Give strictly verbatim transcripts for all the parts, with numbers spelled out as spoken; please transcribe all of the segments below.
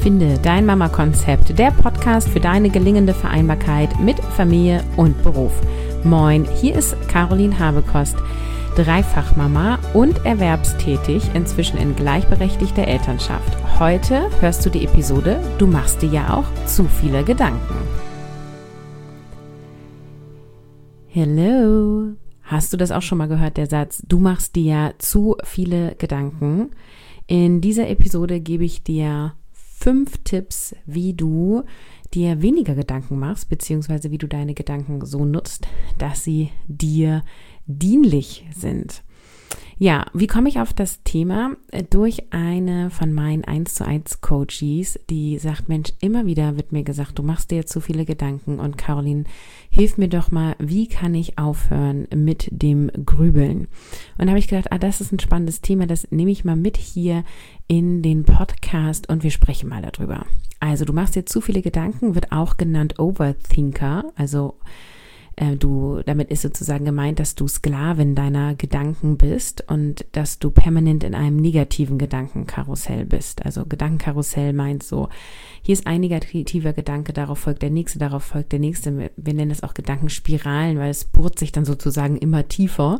Finde dein Mama-Konzept, der Podcast für deine gelingende Vereinbarkeit mit Familie und Beruf. Moin, hier ist Caroline Habekost, Dreifachmama und erwerbstätig, inzwischen in gleichberechtigter Elternschaft. Heute hörst du die Episode Du machst dir ja auch zu viele Gedanken. Hello, hast du das auch schon mal gehört, der Satz, du machst dir ja zu viele Gedanken? In dieser Episode gebe ich dir fünf Tipps, wie du dir weniger Gedanken machst, beziehungsweise wie du deine Gedanken so nutzt, dass sie dir dienlich sind. Ja, wie komme ich auf das Thema? Durch eine von meinen eins zu eins Coaches, die sagt, Mensch, immer wieder wird mir gesagt, du machst dir zu viele Gedanken und Caroline, hilf mir doch mal, wie kann ich aufhören mit dem Grübeln? Und da habe ich gedacht, ah, das ist ein spannendes Thema, das nehme ich mal mit hier in den Podcast und wir sprechen mal darüber. Also du machst dir zu viele Gedanken, wird auch genannt Overthinker, also Du, damit ist sozusagen gemeint, dass du Sklavin deiner Gedanken bist und dass du permanent in einem negativen Gedankenkarussell bist. Also Gedankenkarussell meint so, hier ist ein negativer Gedanke, darauf folgt der nächste, darauf folgt der nächste. Wir nennen es auch Gedankenspiralen, weil es bohrt sich dann sozusagen immer tiefer.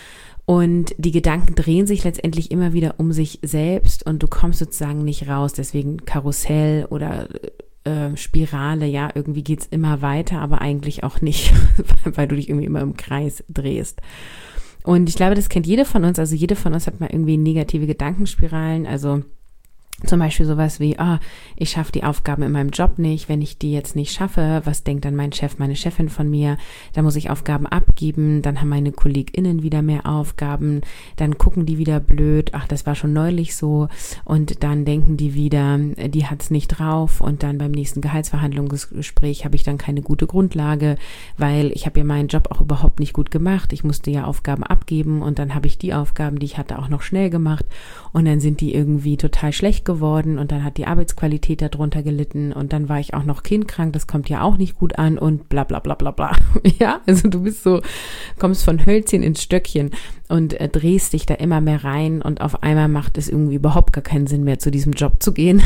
Und die Gedanken drehen sich letztendlich immer wieder um sich selbst und du kommst sozusagen nicht raus. Deswegen Karussell oder Spirale, ja, irgendwie geht's immer weiter, aber eigentlich auch nicht, weil du dich irgendwie immer im Kreis drehst. Und ich glaube, das kennt jede von uns, also jede von uns hat mal irgendwie negative Gedankenspiralen, also zum Beispiel sowas wie, ah, ich schaffe die Aufgaben in meinem Job nicht, wenn ich die jetzt nicht schaffe, was denkt dann mein Chef, meine Chefin von mir, dann muss ich Aufgaben abgeben, dann haben meine KollegInnen wieder mehr Aufgaben, dann gucken die wieder blöd, ach, das war schon neulich so und dann denken die wieder, die hat's nicht drauf und dann beim nächsten Gehaltsverhandlungsgespräch habe ich dann keine gute Grundlage, weil ich habe ja meinen Job auch überhaupt nicht gut gemacht, ich musste ja Aufgaben abgeben und dann habe ich die Aufgaben, die ich hatte, auch noch schnell gemacht und dann sind die irgendwie total schlecht geworden und dann hat die Arbeitsqualität darunter gelitten und dann war ich auch noch kindkrank, das kommt ja auch nicht gut an und bla bla bla bla bla. Ja, also du bist so, kommst von Hölzchen ins Stöckchen und äh, drehst dich da immer mehr rein und auf einmal macht es irgendwie überhaupt gar keinen Sinn mehr, zu diesem Job zu gehen.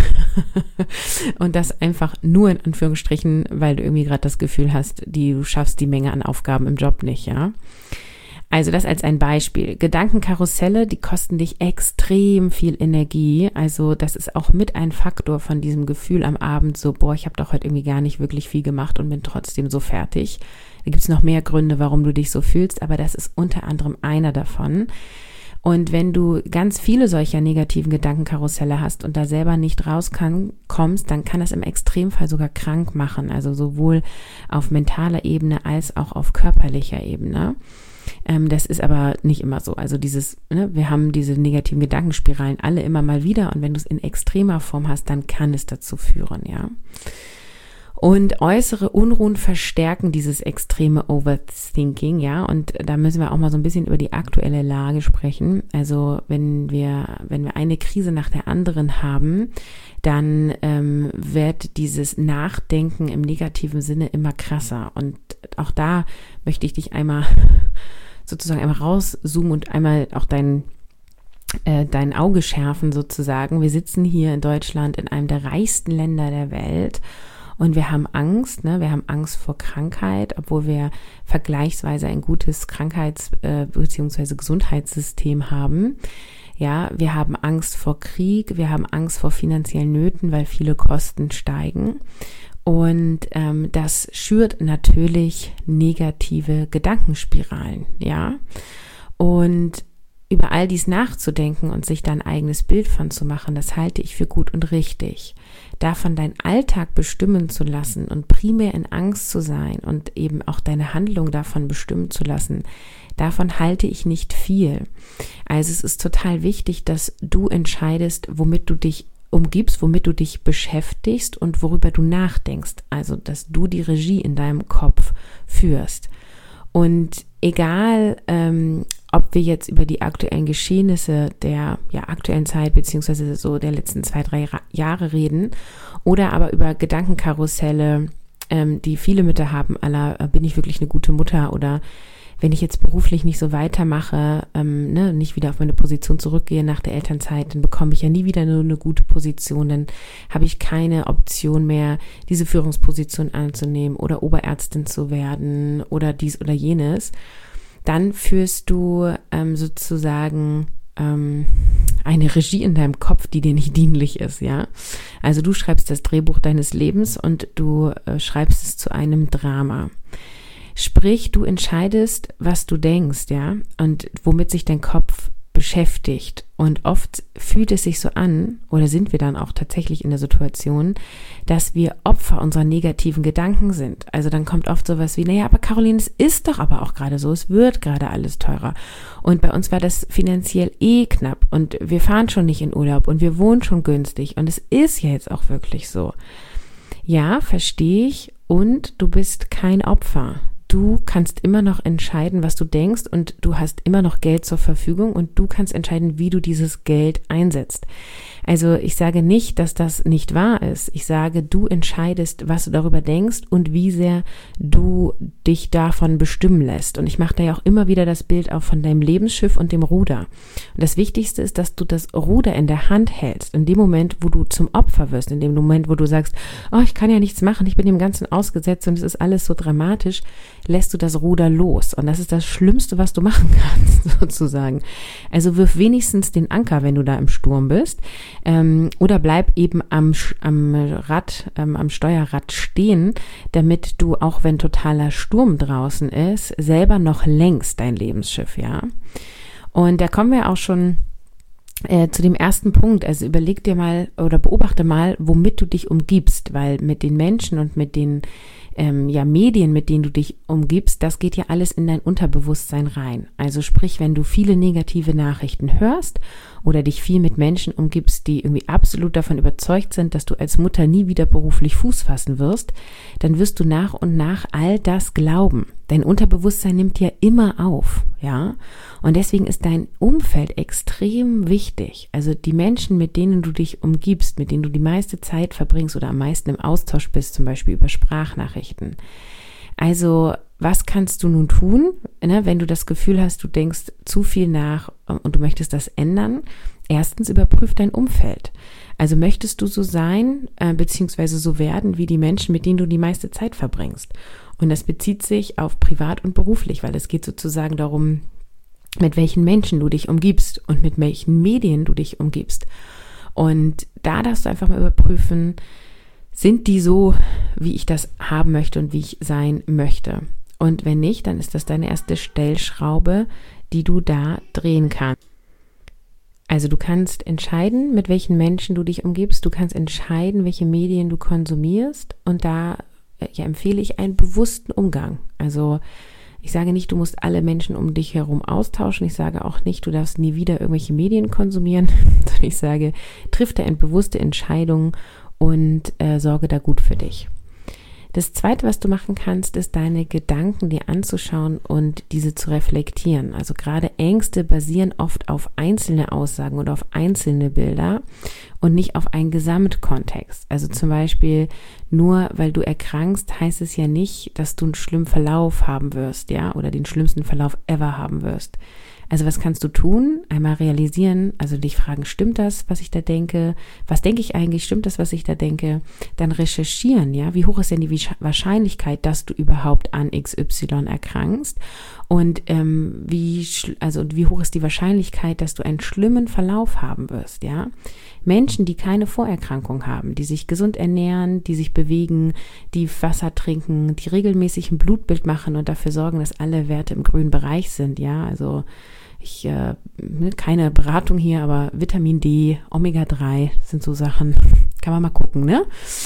Und das einfach nur in Anführungsstrichen, weil du irgendwie gerade das Gefühl hast, die, du schaffst die Menge an Aufgaben im Job nicht, ja. Also das als ein Beispiel. Gedankenkarusselle, die kosten dich extrem viel Energie. Also das ist auch mit ein Faktor von diesem Gefühl am Abend so, boah, ich habe doch heute irgendwie gar nicht wirklich viel gemacht und bin trotzdem so fertig. Da gibt's noch mehr Gründe, warum du dich so fühlst, aber das ist unter anderem einer davon. Und wenn du ganz viele solcher negativen Gedankenkarusselle hast und da selber nicht raus kann, kommst, dann kann das im Extremfall sogar krank machen. Also sowohl auf mentaler Ebene als auch auf körperlicher Ebene. Ähm, das ist aber nicht immer so. Also dieses, ne, wir haben diese negativen Gedankenspiralen alle immer mal wieder und wenn du es in extremer Form hast, dann kann es dazu führen, ja. Und äußere Unruhen verstärken dieses extreme Overthinking, ja, und da müssen wir auch mal so ein bisschen über die aktuelle Lage sprechen. Also wenn wir, wenn wir eine Krise nach der anderen haben, dann ähm, wird dieses Nachdenken im negativen Sinne immer krasser. Und auch da möchte ich dich einmal sozusagen einmal rauszoomen und einmal auch dein äh, dein Auge schärfen sozusagen. Wir sitzen hier in Deutschland in einem der reichsten Länder der Welt. Und wir haben Angst, ne? Wir haben Angst vor Krankheit, obwohl wir vergleichsweise ein gutes Krankheits- äh, bzw. Gesundheitssystem haben. Ja, wir haben Angst vor Krieg, wir haben Angst vor finanziellen Nöten, weil viele Kosten steigen. Und ähm, das schürt natürlich negative Gedankenspiralen, ja. Und über all dies nachzudenken und sich da ein eigenes Bild von zu machen, das halte ich für gut und richtig. Davon deinen Alltag bestimmen zu lassen und primär in Angst zu sein und eben auch deine Handlung davon bestimmen zu lassen, davon halte ich nicht viel. Also es ist total wichtig, dass du entscheidest, womit du dich umgibst, womit du dich beschäftigst und worüber du nachdenkst. Also, dass du die Regie in deinem Kopf führst. Und egal, ähm, ob wir jetzt über die aktuellen Geschehnisse der ja, aktuellen Zeit beziehungsweise so der letzten zwei, drei Jahre reden oder aber über Gedankenkarusselle ähm, die viele Mütter haben, aller, äh, bin ich wirklich eine gute Mutter, oder wenn ich jetzt beruflich nicht so weitermache, ähm, ne, nicht wieder auf meine Position zurückgehe nach der Elternzeit, dann bekomme ich ja nie wieder nur eine gute Position, dann habe ich keine Option mehr, diese Führungsposition anzunehmen oder Oberärztin zu werden oder dies oder jenes. Dann führst du ähm, sozusagen ähm, eine Regie in deinem Kopf, die dir nicht dienlich ist, ja. Also du schreibst das Drehbuch deines Lebens und du äh, schreibst es zu einem Drama. Sprich, du entscheidest, was du denkst, ja, und womit sich dein Kopf beschäftigt. Und oft fühlt es sich so an, oder sind wir dann auch tatsächlich in der Situation, dass wir Opfer unserer negativen Gedanken sind. Also dann kommt oft sowas wie, naja, aber Caroline, es ist doch aber auch gerade so, es wird gerade alles teurer. Und bei uns war das finanziell eh knapp und wir fahren schon nicht in Urlaub und wir wohnen schon günstig und es ist ja jetzt auch wirklich so. Ja, verstehe ich, und du bist kein Opfer. Du kannst immer noch entscheiden, was du denkst, und du hast immer noch Geld zur Verfügung und du kannst entscheiden, wie du dieses Geld einsetzt. Also ich sage nicht, dass das nicht wahr ist. Ich sage, du entscheidest, was du darüber denkst und wie sehr du dich davon bestimmen lässt. Und ich mache da ja auch immer wieder das Bild auch von deinem Lebensschiff und dem Ruder. Und das Wichtigste ist, dass du das Ruder in der Hand hältst. In dem Moment, wo du zum Opfer wirst, in dem Moment, wo du sagst, oh, ich kann ja nichts machen, ich bin dem Ganzen ausgesetzt und es ist alles so dramatisch, lässt du das Ruder los. Und das ist das Schlimmste, was du machen kannst, sozusagen. Also wirf wenigstens den Anker, wenn du da im Sturm bist. Ähm, oder bleib eben am, am Rad, ähm, am Steuerrad stehen, damit du, auch wenn totaler Sturm draußen ist, selber noch lenkst dein Lebensschiff, ja. Und da kommen wir auch schon äh, zu dem ersten Punkt. Also überleg dir mal oder beobachte mal, womit du dich umgibst, weil mit den Menschen und mit den Ähm, ja, Medien, mit denen du dich umgibst, das geht ja alles in dein Unterbewusstsein rein. Also sprich, wenn du viele negative Nachrichten hörst oder dich viel mit Menschen umgibst, die irgendwie absolut davon überzeugt sind, dass du als Mutter nie wieder beruflich Fuß fassen wirst, dann wirst du nach und nach all das glauben. Dein Unterbewusstsein nimmt ja immer auf, ja. Und deswegen ist dein Umfeld extrem wichtig. Also die Menschen, mit denen du dich umgibst, mit denen du die meiste Zeit verbringst oder am meisten im Austausch bist, zum Beispiel über Sprachnachrichten. Also was kannst du nun tun, ne, wenn du das Gefühl hast, du denkst zu viel nach und du möchtest das ändern? Erstens, überprüf dein Umfeld. Also möchtest du so sein, äh, beziehungsweise so werden wie die Menschen, mit denen du die meiste Zeit verbringst? Und das bezieht sich auf privat und beruflich, weil es geht sozusagen darum, mit welchen Menschen du dich umgibst und mit welchen Medien du dich umgibst. Und da darfst du einfach mal überprüfen, sind die so, wie ich das haben möchte und wie ich sein möchte? Und wenn nicht, dann ist das deine erste Stellschraube, die du da drehen kannst. Also du kannst entscheiden, mit welchen Menschen du dich umgibst, du kannst entscheiden, welche Medien du konsumierst, und da ja, empfehle ich einen bewussten Umgang. Also ich sage nicht, du musst alle Menschen um dich herum austauschen. Ich sage auch nicht, du darfst nie wieder irgendwelche Medien konsumieren, sondern ich sage, triff da eine bewusste Entscheidung und äh, sorge da gut für dich. Das Zweite, was du machen kannst, ist, deine Gedanken dir anzuschauen und diese zu reflektieren. Also gerade Ängste basieren oft auf einzelne Aussagen oder auf einzelne Bilder und nicht auf einen Gesamtkontext. Also zum Beispiel, nur weil du erkrankst, heißt es ja nicht, dass du einen schlimmen Verlauf haben wirst, ja, oder den schlimmsten Verlauf ever haben wirst. Also was kannst du tun? Einmal realisieren, also dich fragen, stimmt das, was ich da denke? Was denke ich eigentlich? Stimmt das, was ich da denke? Dann recherchieren, ja, wie hoch ist denn die Wahrscheinlichkeit, dass du überhaupt an X Y erkrankst? Und ähm, wie, also wie hoch ist die Wahrscheinlichkeit, dass du einen schlimmen Verlauf haben wirst, ja? Menschen, die keine Vorerkrankung haben, die sich gesund ernähren, die sich bewegen, die Wasser trinken, die regelmäßig ein Blutbild machen und dafür sorgen, dass alle Werte im grünen Bereich sind, ja, also ich, äh, keine Beratung hier, aber Vitamin D, Omega drei sind so Sachen, kann man mal gucken, ne?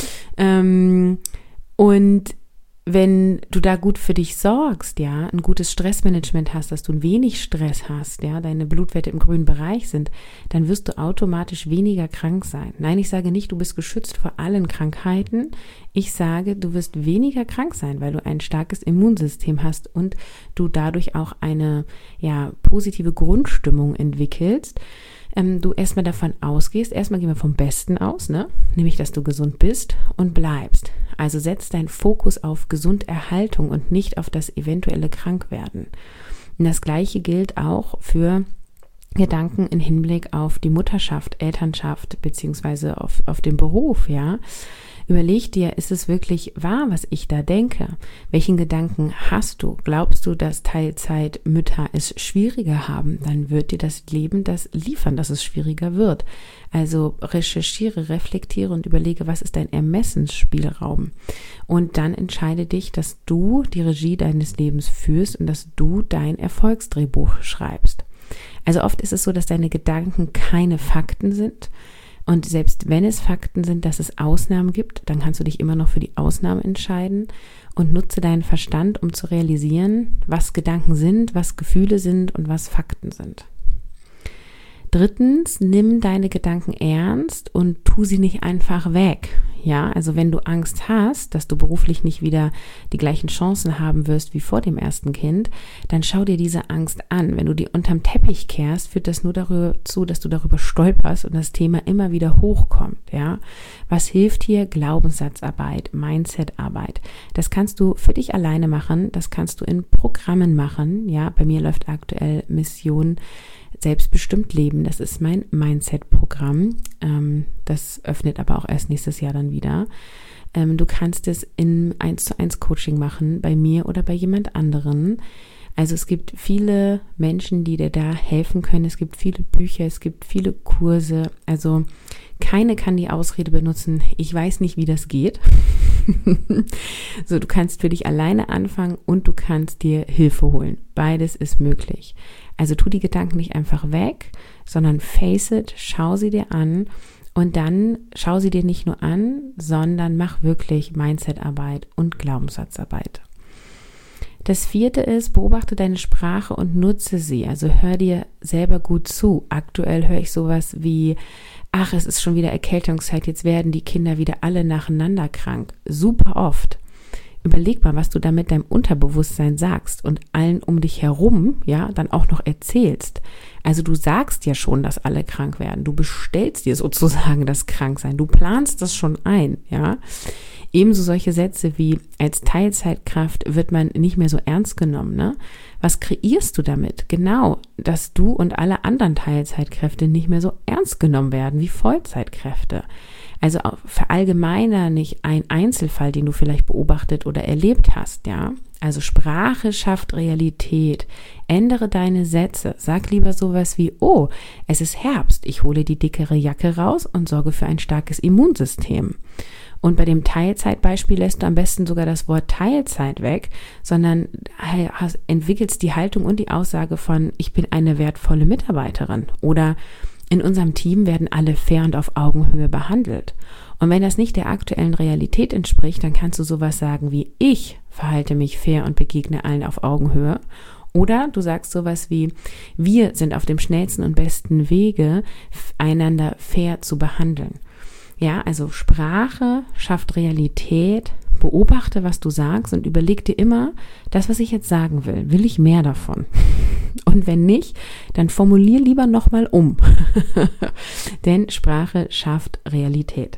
Ähm, und wenn du da gut für dich sorgst, ja, ein gutes Stressmanagement hast, dass du ein wenig Stress hast, ja, deine Blutwerte im grünen Bereich sind, dann wirst du automatisch weniger krank sein. Nein, ich sage nicht, du bist geschützt vor allen Krankheiten. Ich sage, du wirst weniger krank sein, weil du ein starkes Immunsystem hast und du dadurch auch eine, ja, positive Grundstimmung entwickelst. Ähm, du erstmal davon ausgehst, erstmal gehen wir vom Besten aus, ne? Nämlich, dass du gesund bist und bleibst. Also setz deinen Fokus auf Gesunderhaltung und nicht auf das eventuelle Krankwerden. Und das Gleiche gilt auch für Gedanken im Hinblick auf die Mutterschaft, Elternschaft beziehungsweise auf, auf den Beruf, ja. Überleg dir, ist es wirklich wahr, was ich da denke? Welchen Gedanken hast du? Glaubst du, dass Teilzeitmütter es schwieriger haben? Dann wird dir das Leben das liefern, dass es schwieriger wird. Also recherchiere, reflektiere und überlege, was ist dein Ermessensspielraum? Und dann entscheide dich, dass du die Regie deines Lebens führst und dass du dein Erfolgsdrehbuch schreibst. Also oft ist es so, dass deine Gedanken keine Fakten sind. Und selbst wenn es Fakten sind, dass es Ausnahmen gibt, dann kannst du dich immer noch für die Ausnahme entscheiden und nutze deinen Verstand, um zu realisieren, was Gedanken sind, was Gefühle sind und was Fakten sind. Drittens, nimm deine Gedanken ernst und tu sie nicht einfach weg. Ja, also wenn du Angst hast, dass du beruflich nicht wieder die gleichen Chancen haben wirst wie vor dem ersten Kind, dann schau dir diese Angst an. Wenn du die unterm Teppich kehrst, führt das nur dazu, dass du darüber stolperst und das Thema immer wieder hochkommt. Ja, was hilft hier? Glaubenssatzarbeit, Mindsetarbeit. Das kannst du für dich alleine machen. Das kannst du in Programmen machen. Ja, bei mir läuft aktuell Mission Selbstbestimmt Leben, das ist mein Mindset-Programm. Ähm, das öffnet aber auch erst nächstes Jahr dann wieder. Ähm, du kannst es in eins zu eins Coaching machen, bei mir oder bei jemand anderen. Also es gibt viele Menschen, die dir da helfen können. Es gibt viele Bücher, es gibt viele Kurse. Also keine kann die Ausrede benutzen, ich weiß nicht, wie das geht. So, du kannst für dich alleine anfangen und du kannst dir Hilfe holen. Beides ist möglich. Also tu die Gedanken nicht einfach weg, sondern face it, schau sie dir an und dann schau sie dir nicht nur an, sondern mach wirklich Mindsetarbeit und Glaubenssatzarbeit. Das vierte ist, beobachte deine Sprache und nutze sie. Also hör dir selber gut zu. Aktuell höre ich sowas wie, ach, es ist schon wieder Erkältungszeit, jetzt werden die Kinder wieder alle nacheinander krank. Super oft. Überleg mal, was du damit deinem Unterbewusstsein sagst und allen um dich herum, ja, dann auch noch erzählst. Also du sagst ja schon, dass alle krank werden. Du bestellst dir sozusagen das Kranksein. Du planst das schon ein, ja. Ebenso solche Sätze wie, als Teilzeitkraft wird man nicht mehr so ernst genommen, ne? Was kreierst du damit? Genau, dass du und alle anderen Teilzeitkräfte nicht mehr so ernst genommen werden wie Vollzeitkräfte. Also verallgemeiner nicht ein Einzelfall, den du vielleicht beobachtet oder erlebt hast, ja. Also Sprache schafft Realität. Ändere deine Sätze. Sag lieber sowas wie, oh, es ist Herbst, ich hole die dickere Jacke raus und sorge für ein starkes Immunsystem. Und bei dem Teilzeitbeispiel lässt du am besten sogar das Wort Teilzeit weg, sondern entwickelst die Haltung und die Aussage von, ich bin eine wertvolle Mitarbeiterin oder in unserem Team werden alle fair und auf Augenhöhe behandelt. Und wenn das nicht der aktuellen Realität entspricht, dann kannst du sowas sagen wie, ich verhalte mich fair und begegne allen auf Augenhöhe. Oder du sagst sowas wie, wir sind auf dem schnellsten und besten Wege, einander fair zu behandeln. Ja, also Sprache schafft Realität, beobachte, was du sagst und überleg dir immer, das, was ich jetzt sagen will, will ich mehr davon? Und wenn nicht, dann formulier lieber nochmal um. Denn Sprache schafft Realität.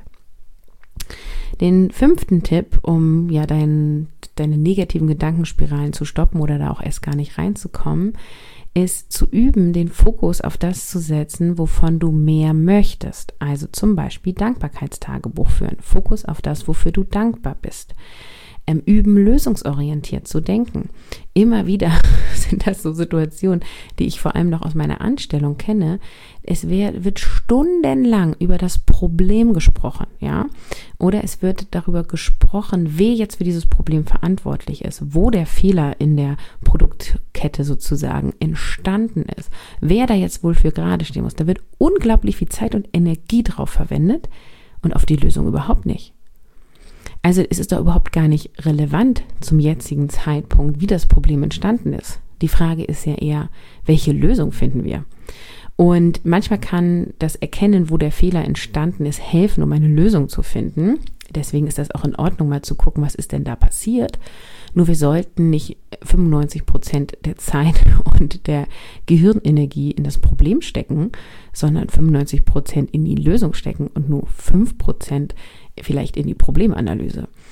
Den fünften Tipp, um ja dein, deine negativen Gedankenspiralen zu stoppen oder da auch erst gar nicht reinzukommen, ist zu üben, den Fokus auf das zu setzen, wovon du mehr möchtest. Also zum Beispiel Dankbarkeitstagebuch führen. Fokus auf das, wofür du dankbar bist. Ähm, üben, lösungsorientiert zu denken. Immer wieder sind das so Situationen, die ich vor allem noch aus meiner Anstellung kenne. Es wär, wird stundenlang über das Problem gesprochen, ja, oder es wird darüber gesprochen, wer jetzt für dieses Problem verantwortlich ist, wo der Fehler in der Produktkette sozusagen entstanden ist, wer da jetzt wohl für gerade stehen muss. Da wird unglaublich viel Zeit und Energie drauf verwendet und auf die Lösung überhaupt nicht. Also es ist doch überhaupt gar nicht relevant zum jetzigen Zeitpunkt, wie das Problem entstanden ist. Die Frage ist ja eher, welche Lösung finden wir? Und manchmal kann das Erkennen, wo der Fehler entstanden ist, helfen, um eine Lösung zu finden. Deswegen ist das auch in Ordnung, mal zu gucken, was ist denn da passiert. Nur wir sollten nicht fünfundneunzig Prozent der Zeit und der Gehirnenergie in das Problem stecken, sondern fünfundneunzig Prozent in die Lösung stecken und nur fünf Prozent vielleicht in die Problemanalyse.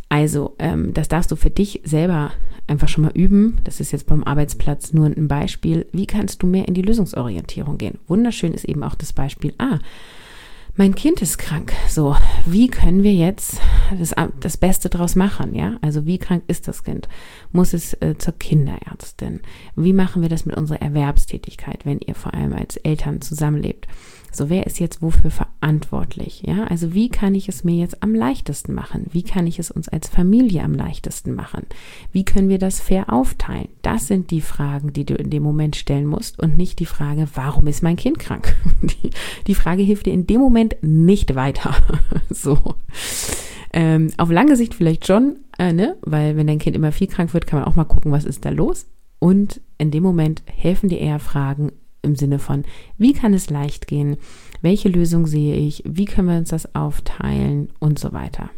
Also, ähm, das darfst du für dich selber einfach schon mal üben. Das ist jetzt beim Arbeitsplatz nur ein Beispiel. Wie kannst du mehr in die Lösungsorientierung gehen? Wunderschön ist eben auch das Beispiel, ah, mein Kind ist krank. So, wie können wir jetzt das, das Beste draus machen? Ja, also wie krank ist das Kind? Muss es äh, zur Kinderärztin? Wie machen wir das mit unserer Erwerbstätigkeit, wenn ihr vor allem als Eltern zusammenlebt? So, wer ist jetzt wofür verantwortlich? Ja, also wie kann ich es mir jetzt am leichtesten machen? Wie kann ich es uns als Familie am leichtesten machen? Wie können wir das fair aufteilen? Das sind die Fragen, die du in dem Moment stellen musst und nicht die Frage, warum ist mein Kind krank? Die, die Frage hilft dir in dem Moment nicht weiter. So. Ähm, auf lange Sicht vielleicht schon, äh, ne? Weil wenn dein Kind immer viel krank wird, kann man auch mal gucken, was ist da los? Und in dem Moment helfen dir eher Fragen im Sinne von, wie kann es leicht gehen? Welche Lösung sehe ich? Wie können wir uns das aufteilen? Und so weiter.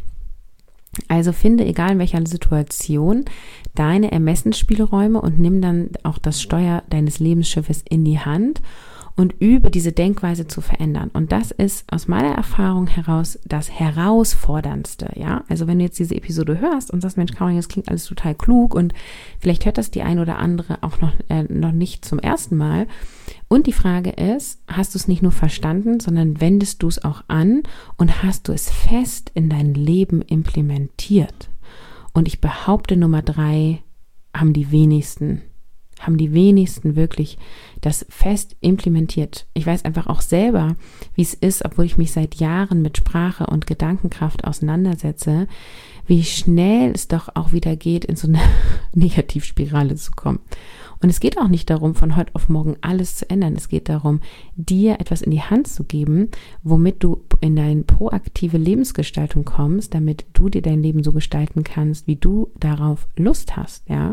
Also finde, egal in welcher Situation, deine Ermessensspielräume und nimm dann auch das Steuer deines Lebensschiffes in die Hand und übe diese Denkweise zu verändern. Und das ist aus meiner Erfahrung heraus das Herausforderndste, ja. Also wenn du jetzt diese Episode hörst und sagst, Mensch, Caroline, das klingt alles total klug und vielleicht hört das die ein oder andere auch noch, äh, noch nicht zum ersten Mal. Und die Frage ist, hast du es nicht nur verstanden, sondern wendest du es auch an und hast du es fest in dein Leben implementiert? Und ich behaupte, Nummer drei haben die wenigsten haben die wenigsten wirklich das fest implementiert. Ich weiß einfach auch selber, wie es ist, obwohl ich mich seit Jahren mit Sprache und Gedankenkraft auseinandersetze, wie schnell es doch auch wieder geht, in so eine Negativspirale zu kommen. Und es geht auch nicht darum, von heute auf morgen alles zu ändern. Es geht darum, dir etwas in die Hand zu geben, womit du in deine proaktive Lebensgestaltung kommst, damit du dir dein Leben so gestalten kannst, wie du darauf Lust hast, ja.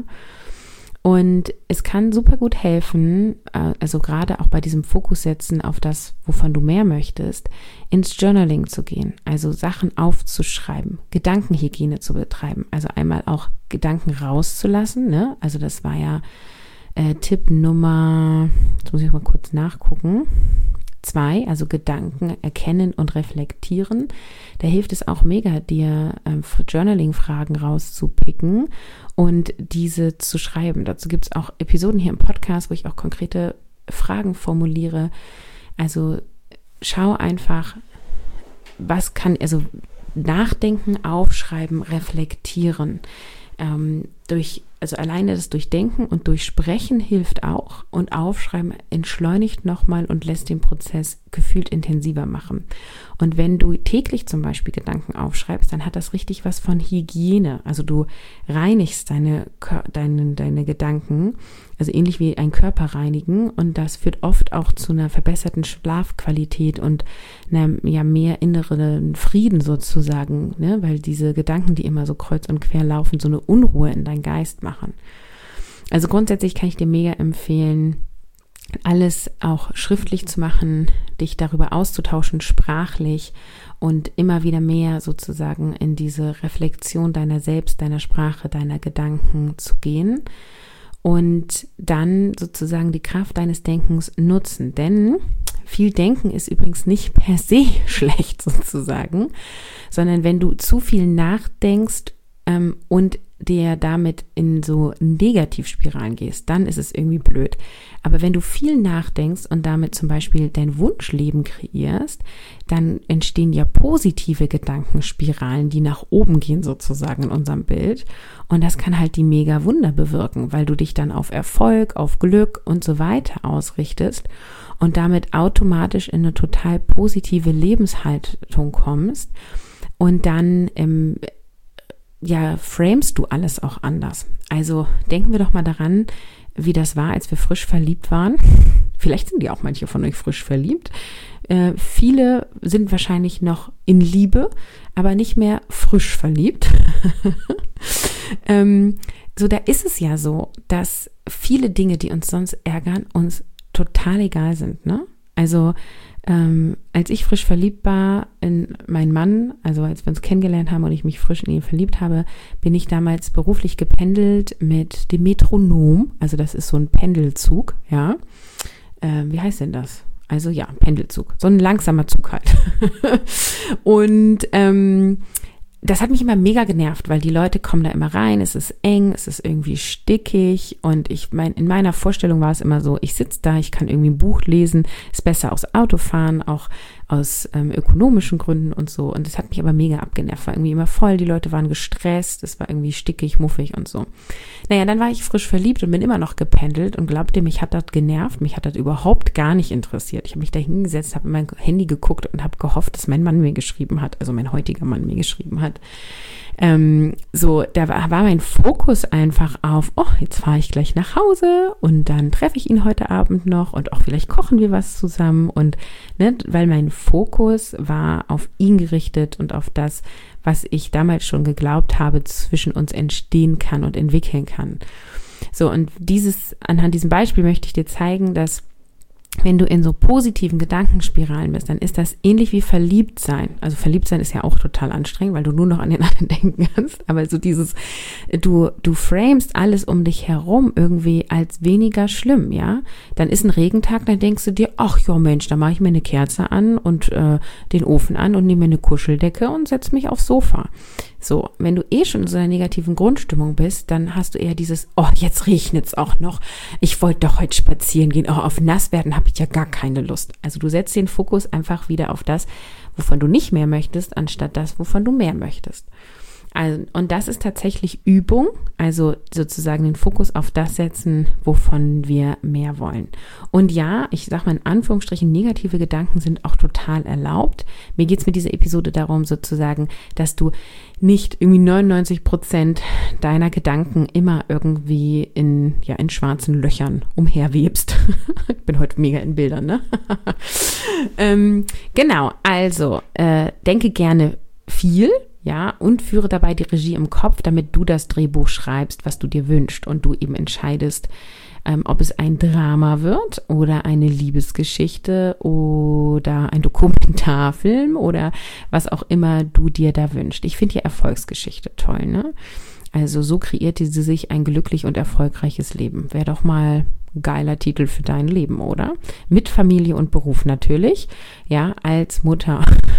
Und es kann super gut helfen, also gerade auch bei diesem Fokus setzen auf das, wovon du mehr möchtest, ins Journaling zu gehen, also Sachen aufzuschreiben, Gedankenhygiene zu betreiben, also einmal auch Gedanken rauszulassen, ne? Also das war ja äh, Tipp Nummer, jetzt muss ich mal kurz nachgucken, zwei, also Gedanken erkennen und reflektieren. Da hilft es auch mega, dir ähm, Journaling-Fragen rauszupicken und diese zu schreiben. Dazu gibt es auch Episoden hier im Podcast, wo ich auch konkrete Fragen formuliere. Also schau einfach, was kann, also nachdenken, aufschreiben, reflektieren. Ähm, durch, also alleine das Durchdenken und Durchsprechen hilft auch und Aufschreiben entschleunigt nochmal und lässt den Prozess gefühlt intensiver machen. Und wenn du täglich zum Beispiel Gedanken aufschreibst, dann hat das richtig was von Hygiene. Also du reinigst deine, deine, deine Gedanken, also ähnlich wie ein Körper reinigen, und das führt oft auch zu einer verbesserten Schlafqualität und einem ja mehr inneren Frieden sozusagen, ne? Weil diese Gedanken, die immer so kreuz und quer laufen, so eine Unruhe in deinen Geist machen. Also grundsätzlich kann ich dir mega empfehlen, alles auch schriftlich zu machen, dich darüber auszutauschen, sprachlich, und immer wieder mehr sozusagen in diese Reflexion deiner selbst, deiner Sprache, deiner Gedanken zu gehen und dann sozusagen die Kraft deines Denkens nutzen. Denn viel Denken ist übrigens nicht per se schlecht sozusagen, sondern wenn du zu viel nachdenkst ähm, und der damit in so Negativspiralen gehst, dann ist es irgendwie blöd. Aber wenn du viel nachdenkst und damit zum Beispiel dein Wunschleben kreierst, dann entstehen ja positive Gedankenspiralen, die nach oben gehen sozusagen in unserem Bild. Und das kann halt die mega Wunder bewirken, weil du dich dann auf Erfolg, auf Glück und so weiter ausrichtest und damit automatisch in eine total positive Lebenshaltung kommst und dann im ja, framest du alles auch anders. Also denken wir doch mal daran, wie das war, als wir frisch verliebt waren. Vielleicht sind ja auch manche von euch frisch verliebt. Äh, viele sind wahrscheinlich noch in Liebe, aber nicht mehr frisch verliebt. ähm, so, da ist es ja so, dass viele Dinge, die uns sonst ärgern, uns total egal sind, ne? Also Ähm, als ich frisch verliebt war in meinen Mann, also als wir uns kennengelernt haben und ich mich frisch in ihn verliebt habe, bin ich damals beruflich gependelt mit dem Metronom. Also das ist so ein Pendelzug, ja. Äh, wie heißt denn das? Also ja, Pendelzug. So ein langsamer Zug halt. Und ähm, das hat mich immer mega genervt, weil die Leute kommen da immer rein, es ist eng, es ist irgendwie stickig und ich mein, in meiner Vorstellung war es immer so, ich sitze da, ich kann irgendwie ein Buch lesen, ist besser aus Autofahren, auch aus ähm, ökonomischen Gründen und so. Und das hat mich aber mega abgenervt, war irgendwie immer voll, die Leute waren gestresst, es war irgendwie stickig, muffig und so. Naja, dann war ich frisch verliebt und bin immer noch gependelt und glaubt ihr, mich hat das genervt, mich hat das überhaupt gar nicht interessiert. Ich habe mich da hingesetzt, habe in mein Handy geguckt und habe gehofft, dass mein Mann mir geschrieben hat, also mein heutiger Mann mir geschrieben hat. Ähm, so, da war, war mein Fokus einfach auf, oh, jetzt fahre ich gleich nach Hause und dann treffe ich ihn heute Abend noch und auch vielleicht kochen wir was zusammen und, ne, weil mein Fokus war auf ihn gerichtet und auf das, was ich damals schon geglaubt habe, zwischen uns entstehen kann und entwickeln kann. So, und dieses, anhand diesem Beispiel möchte ich dir zeigen, dass wenn du in so positiven Gedankenspiralen bist, dann ist das ähnlich wie verliebt sein. Also verliebt sein ist ja auch total anstrengend, weil du nur noch an den anderen denken kannst. Aber so dieses, du, du framest alles um dich herum irgendwie als weniger schlimm, ja. Dann ist ein Regentag, dann denkst du dir, ach ja Mensch, da mache ich mir eine Kerze an und äh, den Ofen an und nehme mir eine Kuscheldecke und setze mich aufs Sofa. So, wenn du eh schon in so einer negativen Grundstimmung bist, dann hast du eher dieses, oh, jetzt regnet's auch noch. Ich wollte doch heute spazieren gehen. Oh, auf nass werden habe ich ja gar keine Lust. Also du setzt den Fokus einfach wieder auf das, wovon du nicht mehr möchtest, anstatt das, wovon du mehr möchtest. Also, und das ist tatsächlich Übung, also sozusagen den Fokus auf das setzen, wovon wir mehr wollen. Und ja, ich sage mal in Anführungsstrichen, negative Gedanken sind auch total erlaubt. Mir geht es mit dieser Episode darum sozusagen, dass du nicht irgendwie neunundneunzig Prozent deiner Gedanken immer irgendwie in, ja, in schwarzen Löchern umherwebst. Ich bin heute mega in Bildern, ne? ähm, genau, also äh, denke gerne viel. Ja, und führe dabei die Regie im Kopf, damit du das Drehbuch schreibst, was du dir wünschst und du eben entscheidest, ähm, ob es ein Drama wird oder eine Liebesgeschichte oder ein Dokumentarfilm oder was auch immer du dir da wünschst. Ich finde ja Erfolgsgeschichte toll, ne? Also so kreierte sie sich ein glücklich und erfolgreiches Leben. Wäre doch mal ein geiler Titel für dein Leben, oder? Mit Familie und Beruf natürlich, ja, als Mutter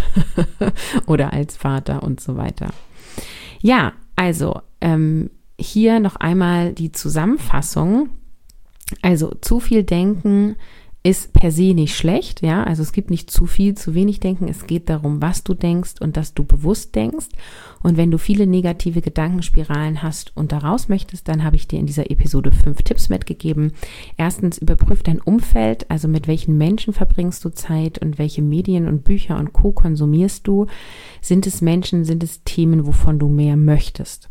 oder als Vater und so weiter. Ja, also ähm, hier noch einmal die Zusammenfassung. Also zu viel Denken ist per se nicht schlecht, ja, also es gibt nicht zu viel, zu wenig Denken, es geht darum, was du denkst und dass du bewusst denkst und wenn du viele negative Gedankenspiralen hast und da raus möchtest, dann habe ich dir in dieser Episode fünf Tipps mitgegeben. Erstens, überprüf dein Umfeld, also mit welchen Menschen verbringst du Zeit und welche Medien und Bücher und Co. konsumierst du, sind es Menschen, sind es Themen, wovon du mehr möchtest.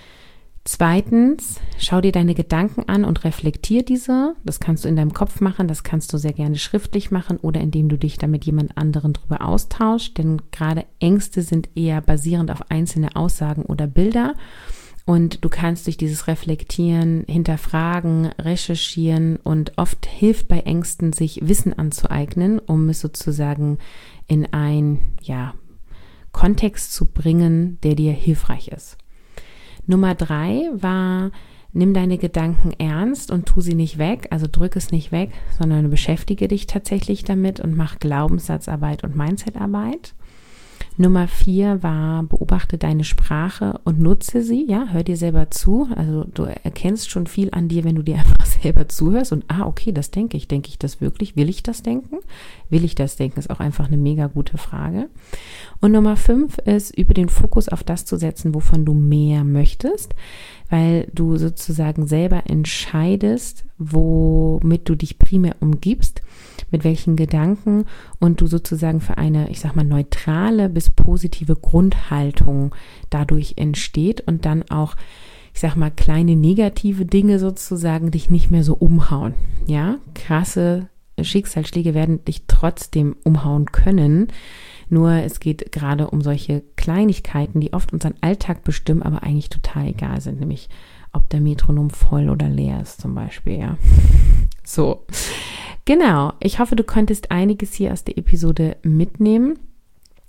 Zweitens, schau dir deine Gedanken an und reflektier diese. Das kannst du in deinem Kopf machen, das kannst du sehr gerne schriftlich machen oder indem du dich da mit jemand anderen drüber austauschst, denn gerade Ängste sind eher basierend auf einzelne Aussagen oder Bilder und du kannst durch dieses Reflektieren, hinterfragen, recherchieren und oft hilft bei Ängsten, sich Wissen anzueignen, um es sozusagen in einen, ja, Kontext zu bringen, der dir hilfreich ist. Nummer drei war, nimm deine Gedanken ernst und tu sie nicht weg, also drück es nicht weg, sondern beschäftige dich tatsächlich damit und mach Glaubenssatzarbeit und Mindsetarbeit. Nummer vier war, beobachte deine Sprache und nutze sie, ja, hör dir selber zu, also du erkennst schon viel an dir, wenn du dir einfach selber zuhörst und, ah, okay, das denke ich, denke ich das wirklich, will ich das denken? Will ich das denken, ist auch einfach eine mega gute Frage. Und Nummer fünf ist, übe den Fokus auf das zu setzen, wovon du mehr möchtest, weil du sozusagen selber entscheidest, womit du dich primär umgibst, mit welchen Gedanken und du sozusagen für eine, ich sag mal, neutrale bis positive Grundhaltung dadurch entsteht und dann auch, ich sag mal, kleine negative Dinge sozusagen dich nicht mehr so umhauen. Ja, krasse Schicksalsschläge werden dich trotzdem umhauen können. Nur es geht gerade um solche Kleinigkeiten, die oft unseren Alltag bestimmen, aber eigentlich total egal sind, nämlich ob der Metronom voll oder leer ist zum Beispiel, ja. So, genau. Ich hoffe, du konntest einiges hier aus der Episode mitnehmen.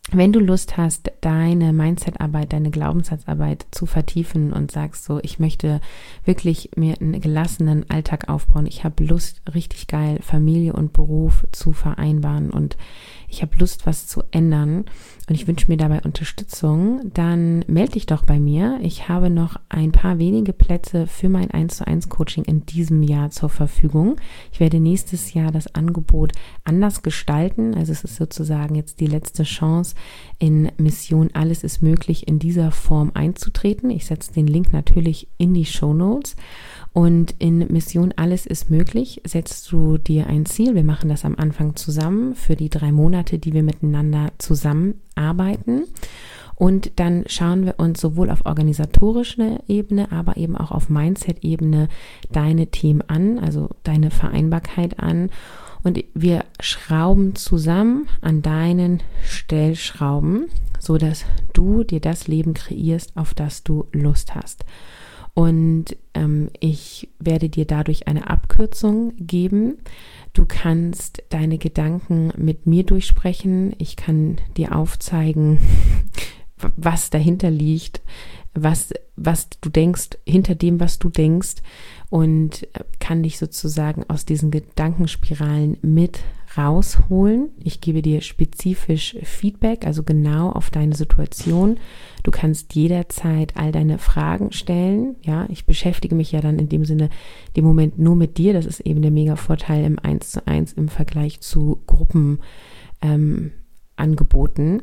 Wenn du Lust hast, deine Mindset-Arbeit, deine Glaubenssatzarbeit zu vertiefen und sagst so, ich möchte wirklich mir einen gelassenen Alltag aufbauen, ich habe Lust, richtig geil Familie und Beruf zu vereinbaren und ich habe Lust, was zu ändern und ich wünsche mir dabei Unterstützung, dann melde dich doch bei mir. Ich habe noch ein paar wenige Plätze für mein eins zu eins Coaching in diesem Jahr zur Verfügung. Ich werde nächstes Jahr das Angebot anders gestalten. Also es ist sozusagen jetzt die letzte Chance, in Mission Alles ist möglich in dieser Form einzutreten. Ich setze den Link natürlich in die Shownotes. Und in Mission Alles ist möglich setzt du dir ein Ziel. Wir machen das am Anfang zusammen für die drei Monate, die wir miteinander zusammenarbeiten. Und dann schauen wir uns sowohl auf organisatorischer Ebene, aber eben auch auf Mindset-Ebene deine Themen an, also deine Vereinbarkeit an. Und wir schrauben zusammen an deinen Stellschrauben, sodass du dir das Leben kreierst, auf das du Lust hast. Und ähm, ich werde dir dadurch eine Abkürzung geben. Du kannst deine Gedanken mit mir durchsprechen. Ich kann dir aufzeigen, was dahinter liegt, was, was du denkst, hinter dem, was du denkst, und kann dich sozusagen aus diesen Gedankenspiralen mit rausholen. Ich gebe dir spezifisch Feedback, also genau auf deine Situation. Du kannst jederzeit all deine Fragen stellen. Ja, ich beschäftige mich ja dann in dem Sinne, dem Moment nur mit dir. Das ist eben der mega Vorteil im eins zu eins im Vergleich zu Gruppen. Ähm, Angeboten.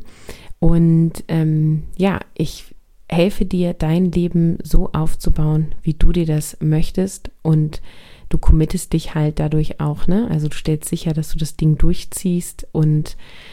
Und ähm, ja, ich helfe dir, dein Leben so aufzubauen, wie du dir das möchtest, und du committest dich halt dadurch auch, ne? Also du stellst sicher, dass du das Ding durchziehst, und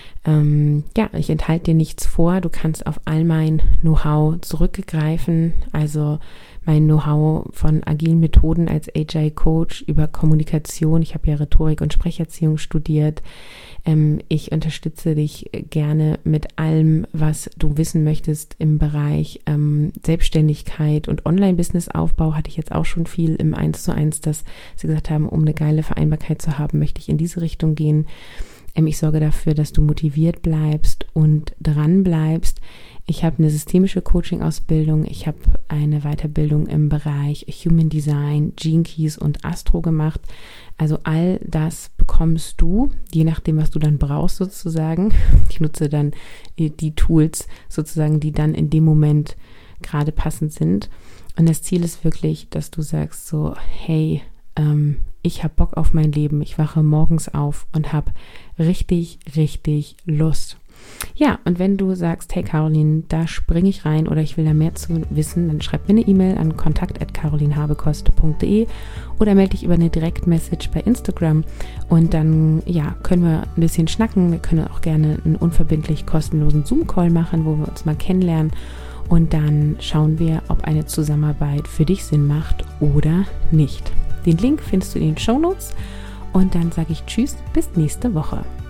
ähm, ja, ich enthalte dir nichts vor. Du kannst auf all mein Know-how zurückgreifen, also mein Know-how von agilen Methoden als Agile Coach über Kommunikation. Ich habe ja Rhetorik und Sprecherziehung studiert. Ähm, ich unterstütze dich gerne mit allem, was du wissen möchtest im Bereich ähm, Selbstständigkeit und Online-Business-Aufbau. Hatte ich jetzt auch schon viel im eins zu eins, dass sie gesagt haben, um eine geile Vereinbarkeit zu haben, möchte ich in diese Richtung gehen. Ähm, ich sorge dafür, dass du motiviert bleibst und dran bleibst. Ich habe eine systemische Coaching-Ausbildung, ich habe eine Weiterbildung im Bereich Human Design, Gene Keys und Astro gemacht. Also all das bekommst du, je nachdem, was du dann brauchst sozusagen. Ich nutze dann die Tools sozusagen, die dann in dem Moment gerade passend sind. Und das Ziel ist wirklich, dass du sagst so, hey, ähm, ich habe Bock auf mein Leben, ich wache morgens auf und habe richtig, richtig Lust. Ja, und wenn du sagst, hey Caroline, da springe ich rein oder ich will da mehr zu wissen, dann schreib mir eine E-Mail an kontakt at carolinhabekost punkt de oder melde dich über eine Direktmessage bei Instagram, und dann ja, können wir ein bisschen schnacken. Wir können auch gerne einen unverbindlich kostenlosen Zoom-Call machen, wo wir uns mal kennenlernen, und dann schauen wir, ob eine Zusammenarbeit für dich Sinn macht oder nicht. Den Link findest du in den Shownotes, und dann sage ich Tschüss, bis nächste Woche.